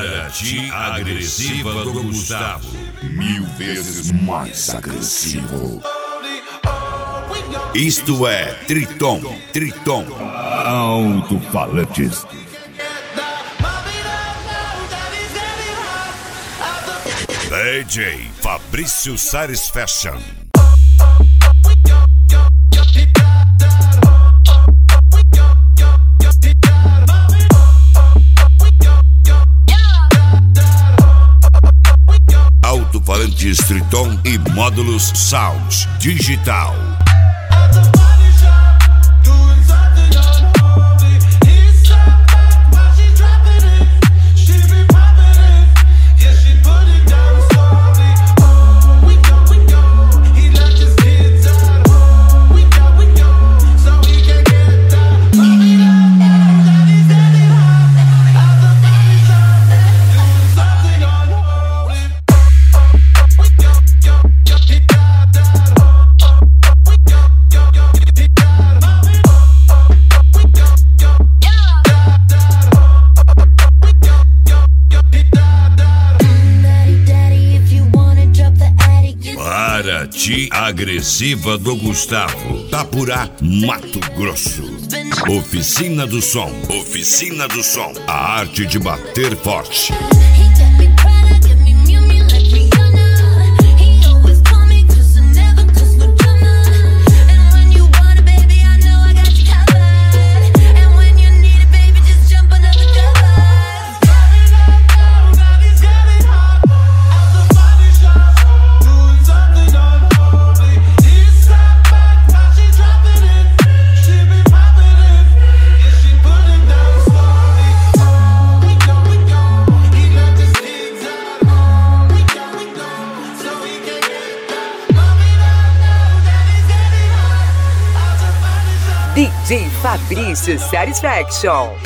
Paraty agressiva do Gustavo. 1000 vezes mais agressivo. Isto é Triton. Alto-falantes. DJ Fabrício Satisfaction. Alto-falantes Triton e módulos Sounds Digital. Paraty agressiva do Gustavo. Tapurá, Mato Grosso. Oficina do Som. A arte de bater forte. DJ Fabrício Satisfaction.